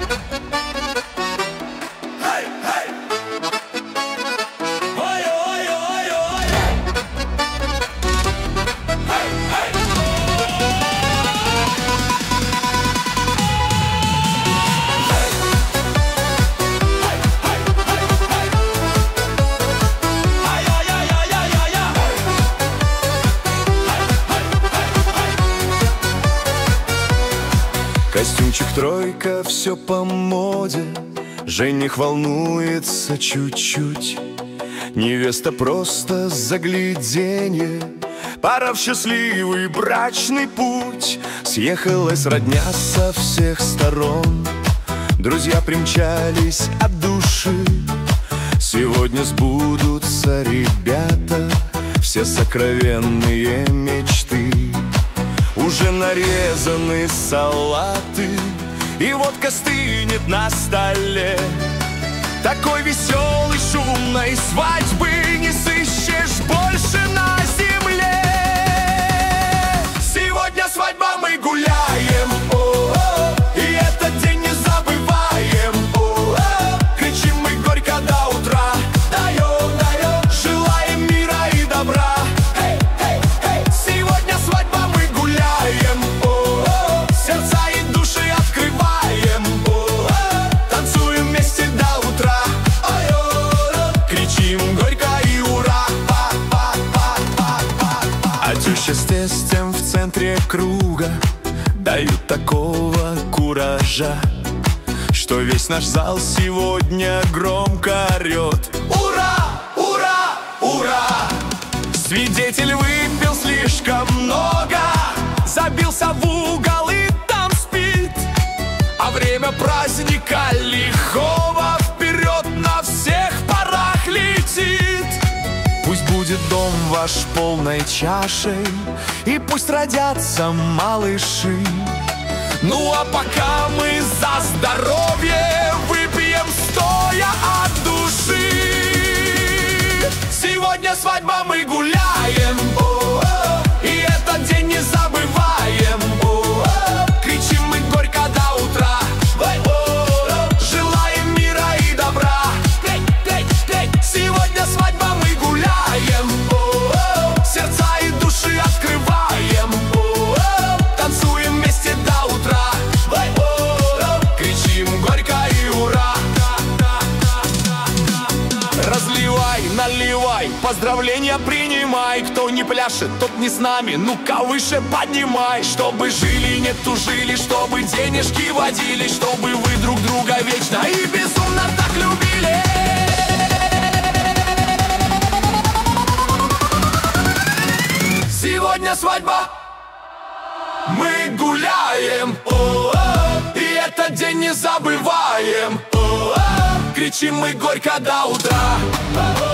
Костюмчик тройка, все по моде. Жених волнуется чуть-чуть. Невеста просто загляденье. Пора в счастливый брачный путь. Съехалась родня со всех сторон. Друзья примчались от души. Сегодня сбудутся, ребята, все сокровенные мечты. Уже нарезаны салаты, и водка стынет на столе. Такой веселой, шумной свадьбы не сыщешь больше на земле. Сегодня свадьба, мы гуляем, и этот день не забываем. Кричим мы горько до утра, даем, желаем мира и добра. Сегодня свадьба, мы гуляем, сердца и души открываем. Танцуем вместе до утра, кричим горько и ура. А теща с тестем в центре круга дают такого куража, что весь наш зал сегодня громко орет: ура, ура, ура! Свидетель выпил слишком много, забился в угол и там спит. А время праздника лихого вперед на всех парах летит. Пусть будет дом ваш полной чашей, и пусть родятся малыши. Ну а пока мы за здоровье выпьем стоя от души. Сегодня свадьба, мы гуляем, и этот день не забываем. Кричим мы горько до утра, желаем мира и добра. Сегодня свадьба, мы гуляем, сердца и души открываем. Танцуем вместе до утра, кричим горько и ура. Разливай, наливай, поздравления принимай. Кто не пляшет, тот не с нами, ну-ка выше поднимай. Чтобы жили, не тужили, чтобы денежки водили, чтобы вы друг друга вечно и безумно так любили. Сегодня свадьба, мы гуляем, и этот день не забываем. Кричим мы горько до утра.